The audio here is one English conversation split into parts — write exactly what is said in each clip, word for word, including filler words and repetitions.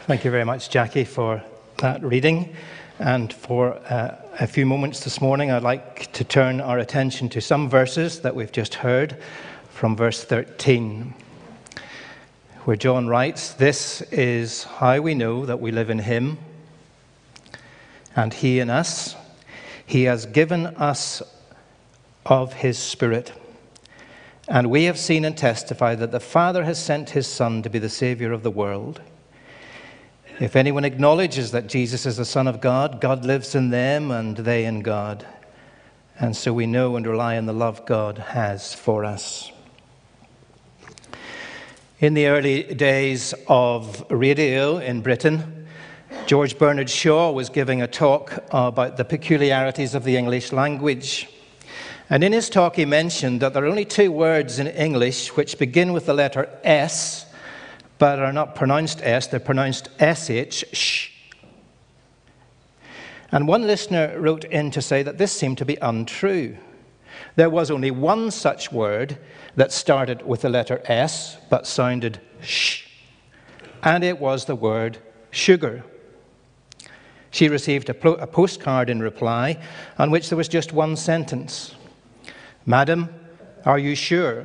Thank you very much, Jackie, for that reading. And for uh, a few moments this morning, I'd like to turn our attention to some verses that we've just heard from verse thirteen, where John writes, "This is how we know that we live in him, and he in us. He has given us of his Spirit. And we have seen and testified that the Father has sent his Son to be the Savior of the world. If anyone acknowledges that Jesus is the Son of God, God lives in them and they in God. And so we know and rely on the love God has for us." In the early days of radio in Britain, George Bernard Shaw was giving a talk about the peculiarities of the English language. And in his talk he mentioned that there are only two words in English which begin with the letter S, but are not pronounced S, they're pronounced S H, sh. And one listener wrote in to say that this seemed to be untrue. There was only one such word that started with the letter S, but sounded sh, and it was the word sugar. She received a, pro- a postcard in reply on which there was just one sentence. "Madam, are you sure?"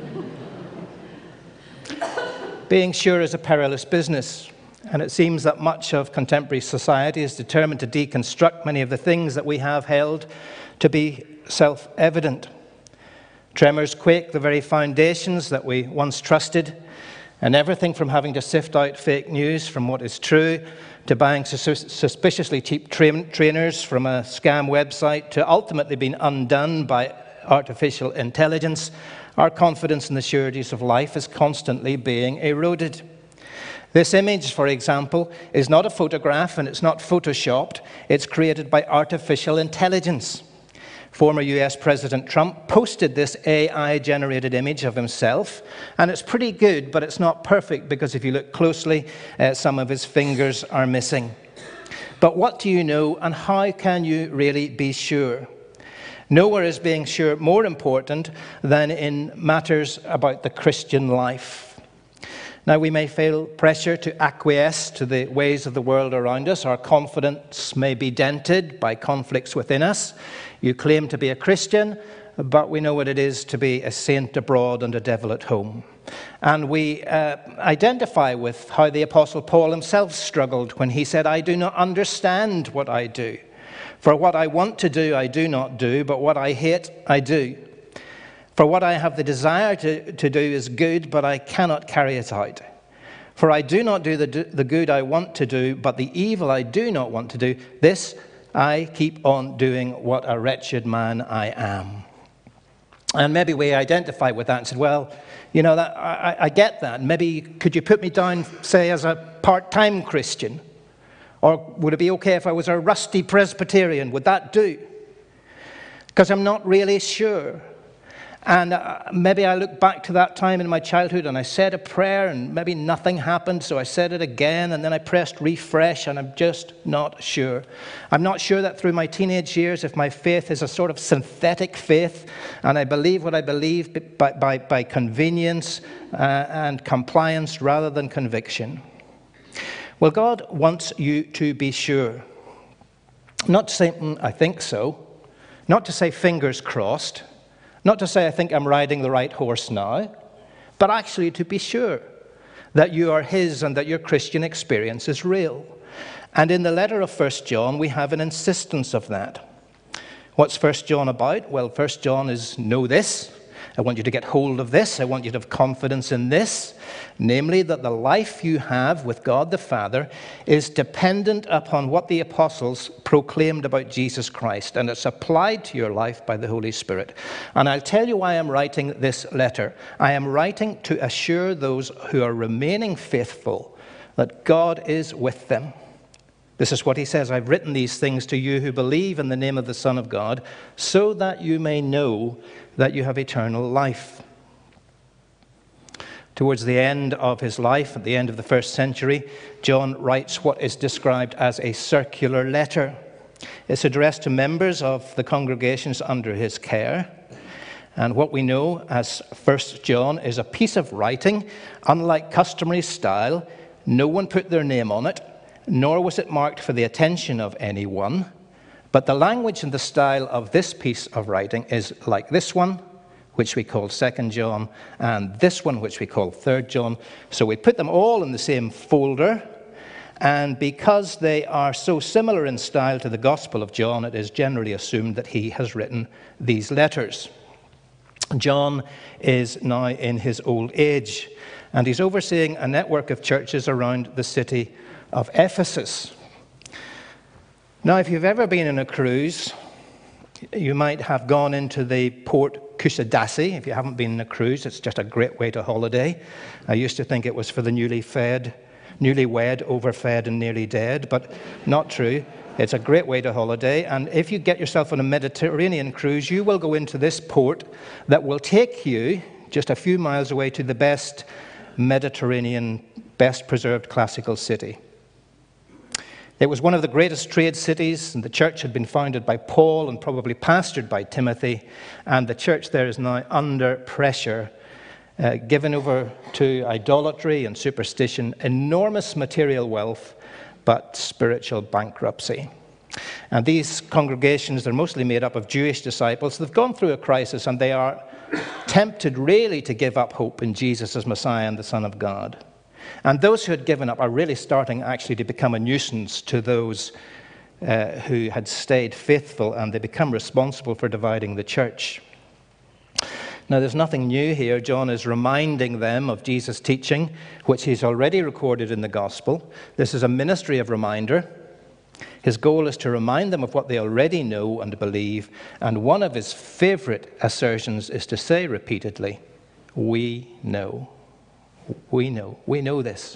Being sure is a perilous business, and it seems that much of contemporary society is determined to deconstruct many of the things that we have held to be self-evident. Tremors quake the very foundations that we once trusted, and everything from having to sift out fake news from what is true, to buying sus- suspiciously cheap tra- trainers from a scam website, to ultimately being undone by artificial intelligence, our confidence in the sureties of life is constantly being eroded. This image, for example, is not a photograph and it's not photoshopped. It's created by artificial intelligence. Former U S President Trump posted this A I-generated image of himself, and it's pretty good, but it's not perfect because if you look closely, uh, some of his fingers are missing. But what do you know, and how can you really be sure? Nowhere is being sure more important than in matters about the Christian life. Now, we may feel pressure to acquiesce to the ways of the world around us. Our confidence may be dented by conflicts within us. You claim to be a Christian, but we know what it is to be a saint abroad and a devil at home. And we uh, identify with how the Apostle Paul himself struggled when he said, "I do not understand what I do. For what I want to do, I do not do, but what I hate, I do. For what I have the desire to, to do is good, but I cannot carry it out. For I do not do the, the good I want to do, but the evil I do not want to do, this I keep on doing, what a wretched man I am." And maybe we identify with that and said, well, you know, that, I, I get that. Maybe could you put me down, say, as a part-time Christian? Or would it be okay if I was a rusty Presbyterian? Would that do? Because I'm not really sure. And uh, maybe I look back to that time in my childhood and I said a prayer and maybe nothing happened, so I said it again and then I pressed refresh and I'm just not sure. I'm not sure that through my teenage years, if my faith is a sort of synthetic faith and I believe what I believe by, by, by convenience uh, and compliance rather than conviction. Well, God wants you to be sure. Not to say, mm, I think so. Not to say, fingers crossed. Not to say, I think I'm riding the right horse now. But actually to be sure that you are his and that your Christian experience is real. And in the letter of First John, we have an insistence of that. What's First John about? Well, First John is, know this. I want you to get hold of this. I want you to have confidence in this. Namely, that the life you have with God the Father is dependent upon what the apostles proclaimed about Jesus Christ. And it's applied to your life by the Holy Spirit. And I'll tell you why I'm writing this letter. I am writing to assure those who are remaining faithful that God is with them. This is what he says, "I've written these things to you who believe in the name of the Son of God, so that you may know that you have eternal life." Towards the end of his life, at the end of the first century, John writes what is described as a circular letter. It's addressed to members of the congregations under his care. And what we know as First John is a piece of writing, unlike customary style, No one put their name on it, nor was it marked for the attention of anyone. But the language and the style of this piece of writing is like this one, which we call Second John, and this one, which we call Third John. So we put them all in the same folder, and because they are so similar in style to the Gospel of John, it is generally assumed that he has written these letters. John is now in his old age, and he's overseeing a network of churches around the city of Ephesus. Now, if you've ever been on a cruise, you might have gone into the port Kusadasi. If you haven't been on a cruise, it's just a great way to holiday. I used to think it was for the newly fed, newly wed, overfed, and nearly dead, but not true. It's a great way to holiday, and if you get yourself on a Mediterranean cruise, you will go into this port that will take you just a few miles away to the best Mediterranean, best preserved classical city. It was one of the greatest trade cities, and the church had been founded by Paul and probably pastored by Timothy, and the church there is now under pressure, uh, given over to idolatry and superstition, enormous material wealth, but spiritual bankruptcy. And these congregations, they're mostly made up of Jewish disciples. They've gone through a crisis, and they are tempted really to give up hope in Jesus as Messiah and the Son of God. And those who had given up are really starting actually to become a nuisance to those uh, who had stayed faithful, and they become responsible for dividing the church. Now, there's nothing new here. John is reminding them of Jesus' teaching, which he's already recorded in the gospel. This is a ministry of reminder. His goal is to remind them of what they already know and believe, and one of his favorite assertions is to say repeatedly, "We know." We know. We know this.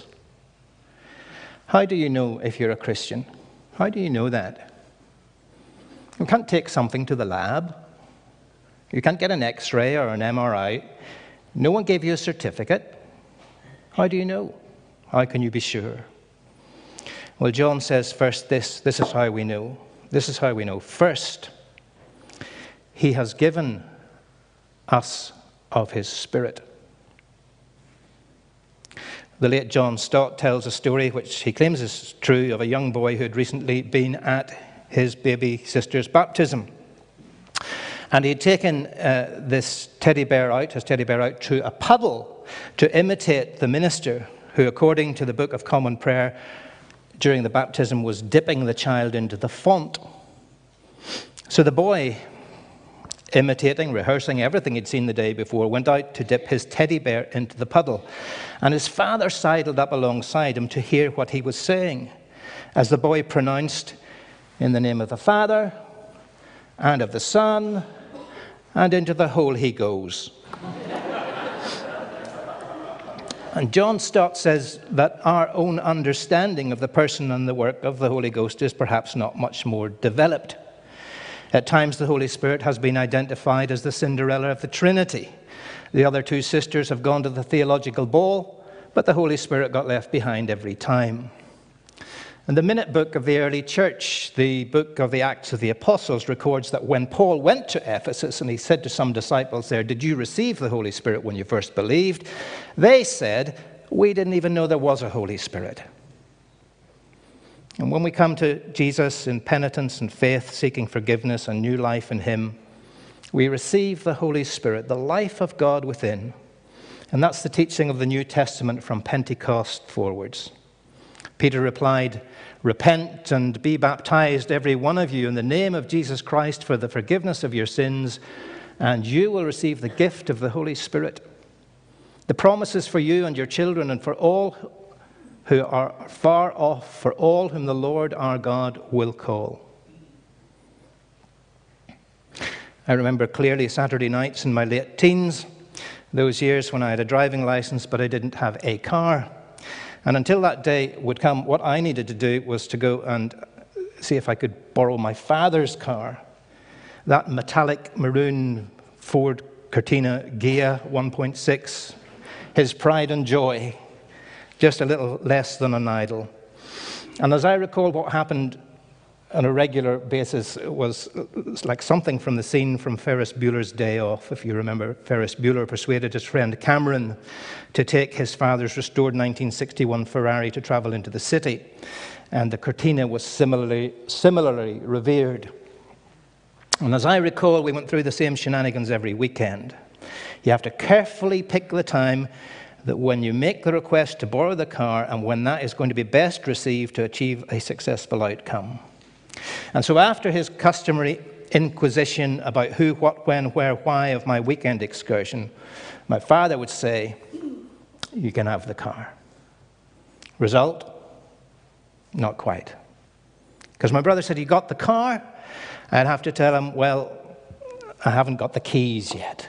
How do you know if you're a Christian? How do you know that? You can't take something to the lab. You can't get an X-ray or an M R I. No one gave you a certificate. How do you know? How can you be sure? Well, John says first this. This is how we know. This is how we know. First, he has given us of his Spirit. The late John Stott tells a story which he claims is true of a young boy who had recently been at his baby sister's baptism. And he had taken uh, this teddy bear out, his teddy bear out to a puddle to imitate the minister who, according to the Book of Common Prayer, during the baptism was dipping the child into the font. So the boy, imitating, rehearsing everything he'd seen the day before, went out to dip his teddy bear into the puddle. And his father sidled up alongside him to hear what he was saying, as the boy pronounced, "In the name of the Father, and of the Son, and into the hole he goes." And John Stott says that our own understanding of the person and the work of the Holy Ghost is perhaps not much more developed. At times, the Holy Spirit has been identified as the Cinderella of the Trinity. The other two sisters have gone to the theological ball, but the Holy Spirit got left behind every time. And the minute book of the early church, the book of the Acts of the Apostles, records that when Paul went to Ephesus and he said to some disciples there, "Did you receive the Holy Spirit when you first believed?" They said, "We didn't even know there was a Holy Spirit." And when we come to Jesus in penitence and faith, seeking forgiveness and new life in him, we receive the Holy Spirit, the life of God within. And that's the teaching of the New Testament from Pentecost forwards. Peter replied, "Repent and be baptized, every one of you, in the name of Jesus Christ for the forgiveness of your sins, and you will receive the gift of the Holy Spirit. The promise is for you and your children and for all who are far off, for all whom the Lord our God will call." I remember clearly Saturday nights in my late teens, those years when I had a driving license but I didn't have a car. And until that day would come, what I needed to do was to go and see if I could borrow my father's car, that metallic maroon Ford Cortina Ghia one point six, his pride and joy, just a little less than an idol. And as I recall what happened on a regular basis was like something from the scene from Ferris Bueller's Day Off. If you remember, Ferris Bueller persuaded his friend Cameron to take his father's restored nineteen sixty-one Ferrari to travel into the city. And the Cortina was similarly, similarly revered. And as I recall, we went through the same shenanigans every weekend. You have to carefully pick the time that when you make the request to borrow the car and when that is going to be best received to achieve a successful outcome. And so after his customary inquisition about who, what, when, where, why of my weekend excursion, my father would say, you can have the car. Result? Not quite. Because my brother said he got the car. I'd have to tell him, well, I haven't got the keys yet.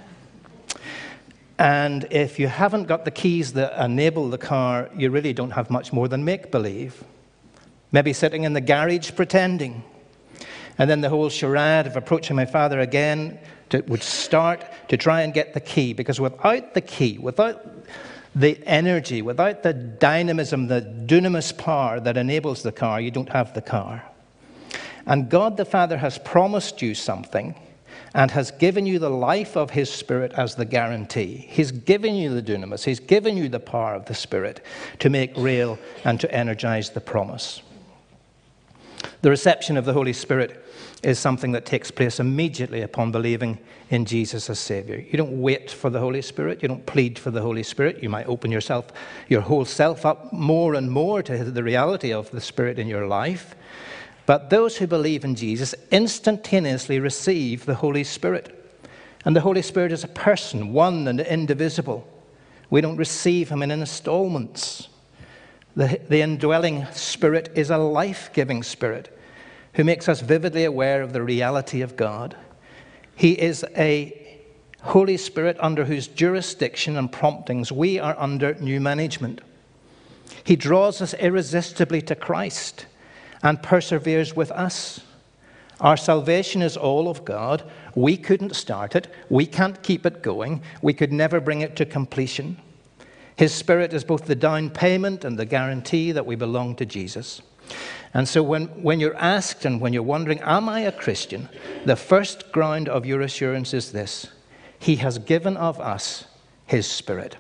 And if you haven't got the keys that enable the car, you really don't have much more than make-believe. Maybe sitting in the garage pretending. And then the whole charade of approaching my father again to, would start to try and get the key. Because without the key, without the energy, without the dynamism, the dunamis power that enables the car, you don't have the car. And God the Father has promised you something and has given you the life of his Spirit as the guarantee. He's given you the dunamis. He's given you the power of the Spirit to make real and to energize the promise. The reception of the Holy Spirit is something that takes place immediately upon believing in Jesus as Savior. You don't wait for the Holy Spirit. You don't plead for the Holy Spirit. You might open yourself, your whole self up more and more to the reality of the Spirit in your life. But those who believe in Jesus instantaneously receive the Holy Spirit. And the Holy Spirit is a person, one and indivisible. We don't receive him in installments. The, the indwelling Spirit is a life-giving Spirit who makes us vividly aware of the reality of God. He is a Holy Spirit under whose jurisdiction and promptings we are under new management. He draws us irresistibly to Christ and perseveres with us. Our salvation is all of God. We couldn't start it. We can't keep it going. We could never bring it to completion. His Spirit is both the down payment and the guarantee that we belong to Jesus. And so when, when you're asked and when you're wondering, am I a Christian? The first ground of your assurance is this: he has given of us his Spirit.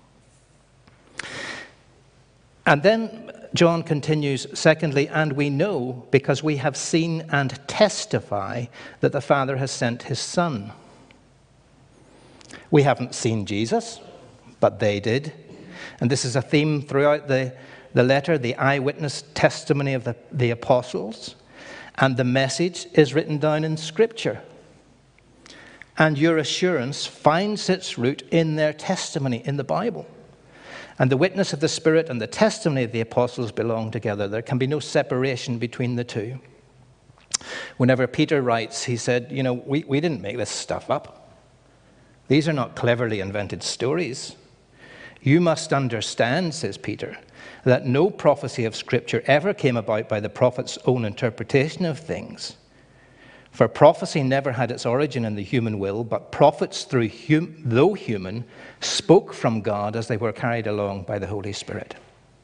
And then John continues, secondly, and we know because we have seen and testify that the Father has sent his Son. We haven't seen Jesus, but they did. And this is a theme throughout the, the letter, the eyewitness testimony of the, the apostles. And the message is written down in Scripture. And your assurance finds its root in their testimony in the Bible. And the witness of the Spirit and the testimony of the apostles belong together. There can be no separation between the two. Whenever Peter writes, he said, you know, we, we didn't make this stuff up. These are not cleverly invented stories. You must understand, says Peter, that no prophecy of Scripture ever came about by the prophet's own interpretation of things. For prophecy never had its origin in the human will, but prophets, through hum- though human, spoke from God as they were carried along by the Holy Spirit.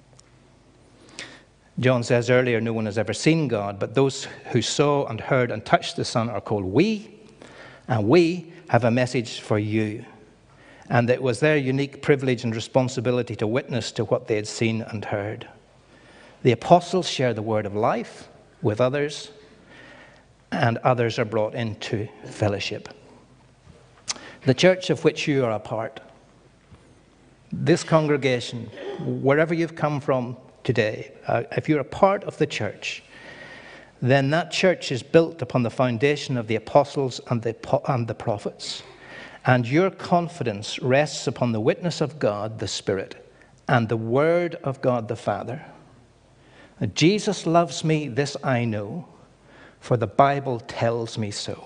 John says earlier, no one has ever seen God, but those who saw and heard and touched the Son are called we, and we have a message for you. And it was their unique privilege and responsibility to witness to what they had seen and heard. The apostles share the word of life with others, and others are brought into fellowship. The church of which you are a part, this congregation, wherever you've come from today, uh, if you're a part of the church, then that church is built upon the foundation of the apostles and the, and the prophets. And your confidence rests upon the witness of God, the Spirit, and the word of God, the Father. Jesus loves me, this I know, for the Bible tells me so.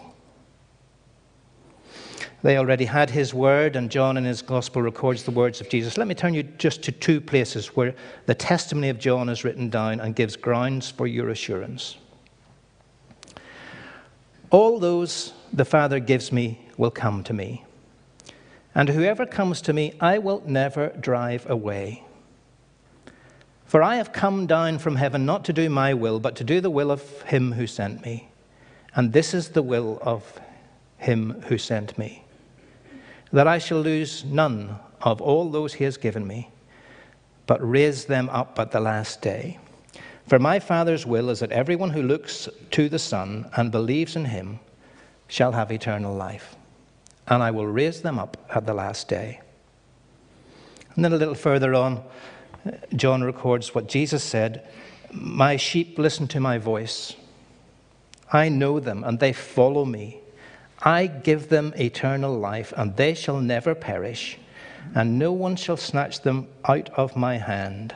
They already had his word, and John in his gospel records the words of Jesus. Let me turn you just to two places where the testimony of John is written down and gives grounds for your assurance. All those the Father gives me will come to me, and whoever comes to me I will never drive away. For I have come down from heaven not to do my will, but to do the will of him who sent me. And this is the will of him who sent me, that I shall lose none of all those he has given me, but raise them up at the last day. For my Father's will is that everyone who looks to the Son and believes in him shall have eternal life, and I will raise them up at the last day. And then a little further on, John records what Jesus said, my sheep listen to my voice. I know them, and they follow me. I give them eternal life, and they shall never perish, and no one shall snatch them out of my hand.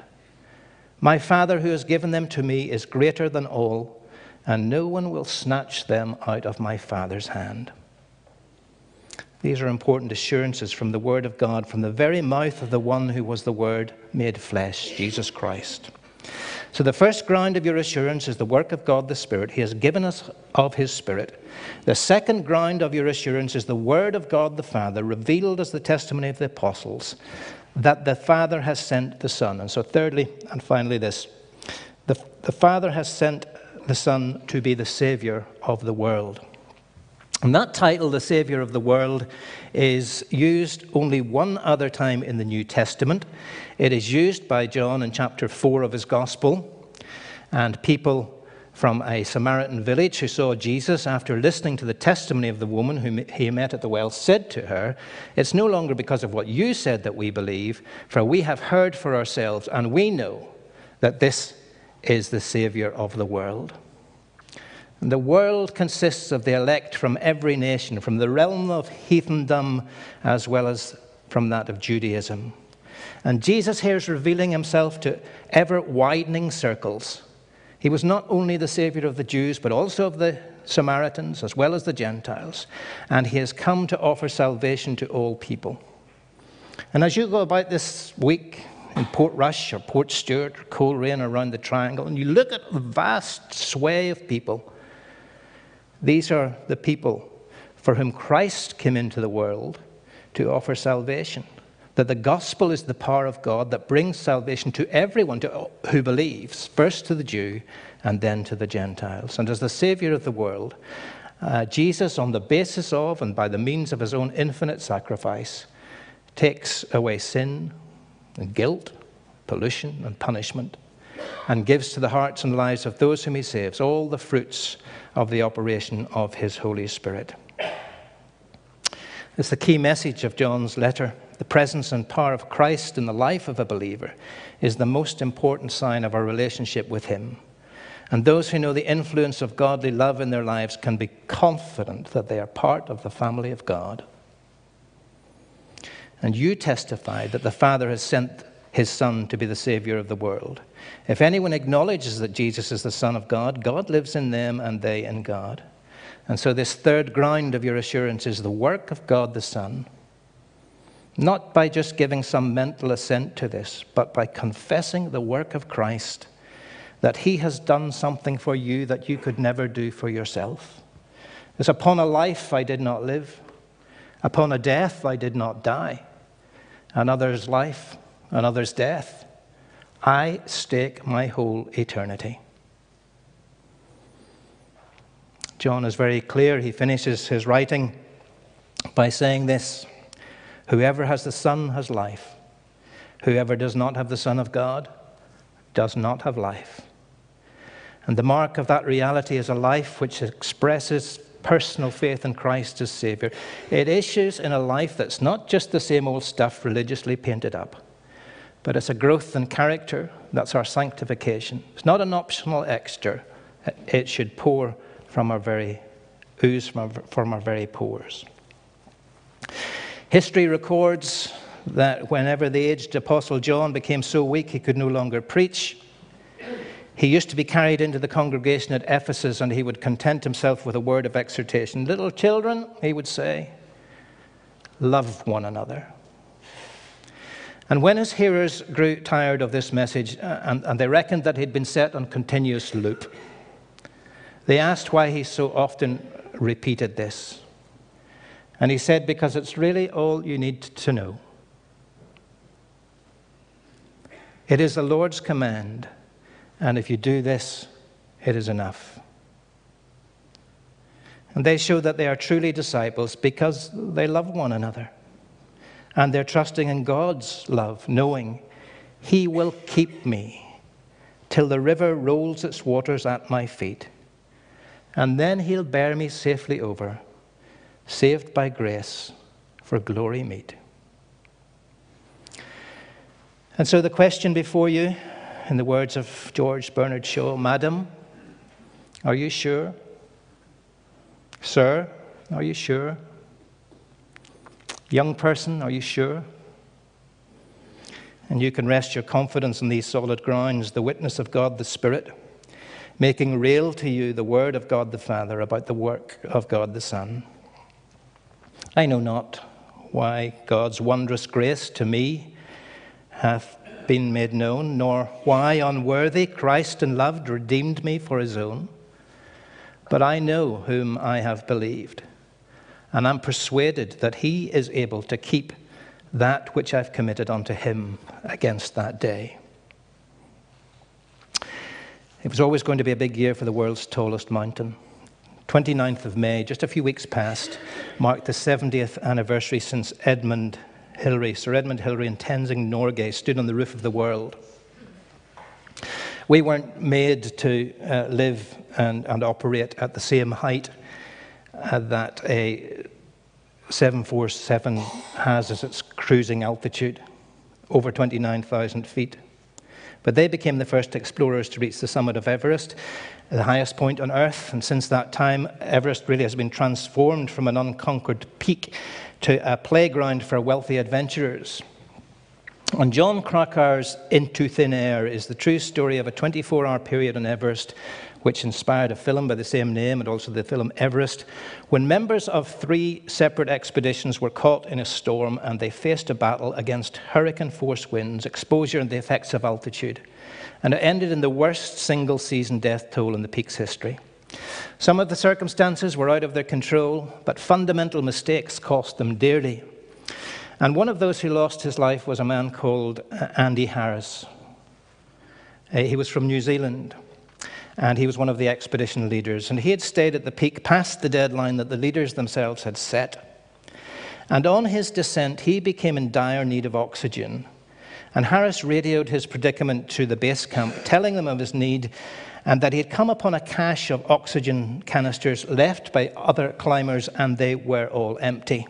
My Father who has given them to me is greater than all, and no one will snatch them out of my Father's hand. These are important assurances from the Word of God, from the very mouth of the one who was the Word made flesh, Jesus Christ. So the first ground of your assurance is the work of God the Spirit. He has given us of his Spirit. The second ground of your assurance is the Word of God the Father, revealed as the testimony of the apostles, that the Father has sent the Son. And so thirdly, and finally this, the, the Father has sent the Son to be the Savior of the world. And that title, the Savior of the world, is used only one other time in the New Testament. It is used by John in chapter four of his Gospel. And people from a Samaritan village who saw Jesus after listening to the testimony of the woman whom he met at the well said to her, it's no longer because of what you said that we believe, for we have heard for ourselves and we know that this is the Savior of the world. The world consists of the elect from every nation, from the realm of heathendom as well as from that of Judaism. And Jesus here is revealing himself to ever-widening circles. He was not only the Savior of the Jews, but also of the Samaritans as well as the Gentiles. And he has come to offer salvation to all people. And as you go about this week in Portrush or Port Stewart or Coleraine or around the Triangle, and you look at the vast sway of people, these are the people for whom Christ came into the world to offer salvation. That the gospel is the power of God that brings salvation to everyone to, who believes, first to the Jew and then to the Gentiles. And as the Savior of the world, uh, Jesus, on the basis of and by the means of his own infinite sacrifice, takes away sin and guilt, pollution and punishment, and gives to the hearts and lives of those whom he saves all the fruits of the operation of his Holy Spirit. It's the key message of John's letter. The presence and power of Christ in the life of a believer is the most important sign of our relationship with him. And those who know the influence of godly love in their lives can be confident that they are part of the family of God. And you testify that the Father has sent his Son to be the Savior of the world. If anyone acknowledges that Jesus is the Son of God, God lives in them and they in God. And so this third ground of your assurance is the work of God the Son. Not by just giving some mental assent to this, but by confessing the work of Christ, that he has done something for you that you could never do for yourself. It's upon a life I did not live, upon a death I did not die, another's life, another's death, I stake my whole eternity. John is very clear. He finishes his writing by saying this: whoever has the Son has life. Whoever does not have the Son of God does not have life. And the mark of that reality is a life which expresses personal faith in Christ as Savior. It issues in a life that's not just the same old stuff religiously painted up, but it's a growth in character. That's our sanctification. It's not an optional extra. It should pour from our very, ooze from our, from our very pores. History records that whenever the aged Apostle John became so weak he could no longer preach, he used to be carried into the congregation at Ephesus, and he would content himself with a word of exhortation. Little children, he would say, love one another. And when his hearers grew tired of this message, uh, and, and they reckoned that he'd been set on continuous loop, they asked why he so often repeated this. And he said, because it's really all you need to know. It is the Lord's command, and if you do this, it is enough. And they show that they are truly disciples because they love one another. And they're trusting in God's love, knowing He will keep me till the river rolls its waters at my feet. And then He'll bear me safely over, saved by grace, for glory meet. And so the question before you, in the words of George Bernard Shaw, Madam, are you sure? Sir, are you sure? Young person, are you sure? And you can rest your confidence on these solid grounds, the witness of God the Spirit, making real to you the word of God the Father about the work of God the Son. I know not why God's wondrous grace to me hath been made known, nor why unworthy Christ and loved redeemed me for His own. But I know whom I have believed, and am persuaded that He is able to keep that which I've committed unto Him against that day. It was always going to be a big year for the world's tallest mountain. twenty-ninth of May, just a few weeks past, marked the seventieth anniversary since Edmund Hillary, Sir Edmund Hillary and Tenzing Norgay stood on the roof of the world. We weren't made to uh, live and, and operate at the same height uh, that a seven forty-seven has as its cruising altitude, over twenty-nine thousand feet. But they became the first explorers to reach the summit of Everest, the highest point on Earth. And since that time, Everest really has been transformed from an unconquered peak to a playground for wealthy adventurers. And John Krakauer's Into Thin Air is the true story of a twenty-four hour period on Everest, which inspired a film by the same name and also the film Everest, when members of three separate expeditions were caught in a storm and they faced a battle against hurricane-force winds, exposure and the effects of altitude. And it ended in the worst single-season death toll in the peak's history. Some of the circumstances were out of their control, but fundamental mistakes cost them dearly. And one of those who lost his life was a man called Andy Harris. Uh, he was from New Zealand, and he was one of the expedition leaders. And he had stayed at the peak past the deadline that the leaders themselves had set. And on his descent, he became in dire need of oxygen. And Harris radioed his predicament to the base camp, telling them of his need and that he had come upon a cache of oxygen canisters left by other climbers, and they were all empty.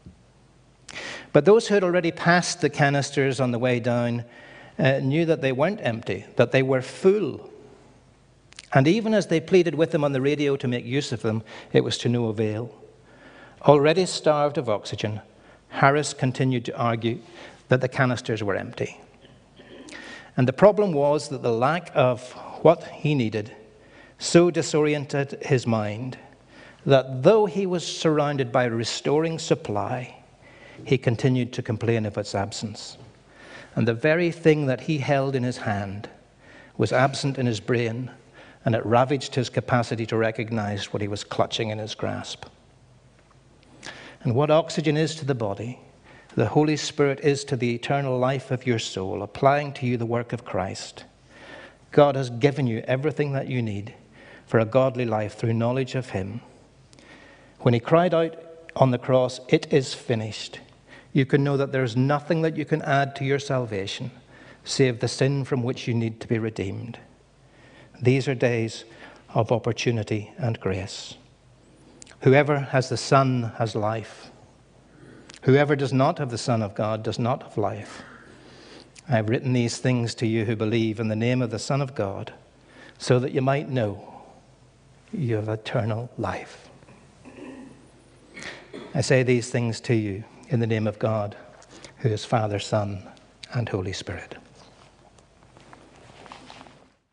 But those who had already passed the canisters on the way down uh, knew that they weren't empty, that they were full. And even as they pleaded with them on the radio to make use of them, it was to no avail. Already starved of oxygen, Harris continued to argue that the canisters were empty. And the problem was that the lack of what he needed so disoriented his mind that though he was surrounded by restoring supply, he continued to complain of its absence. And the very thing that he held in his hand was absent in his brain, and it ravaged his capacity to recognize what he was clutching in his grasp. And what oxygen is to the body, the Holy Spirit is to the eternal life of your soul, applying to you the work of Christ. God has given you everything that you need for a godly life through knowledge of Him. When He cried out on the cross, "It is finished," you can know that there is nothing that you can add to your salvation save the sin from which you need to be redeemed. These are days of opportunity and grace. Whoever has the Son has life. Whoever does not have the Son of God does not have life. I have written these things to you who believe in the name of the Son of God, so that you might know you have eternal life. I say these things to you in the name of God, who is Father, Son, and Holy Spirit.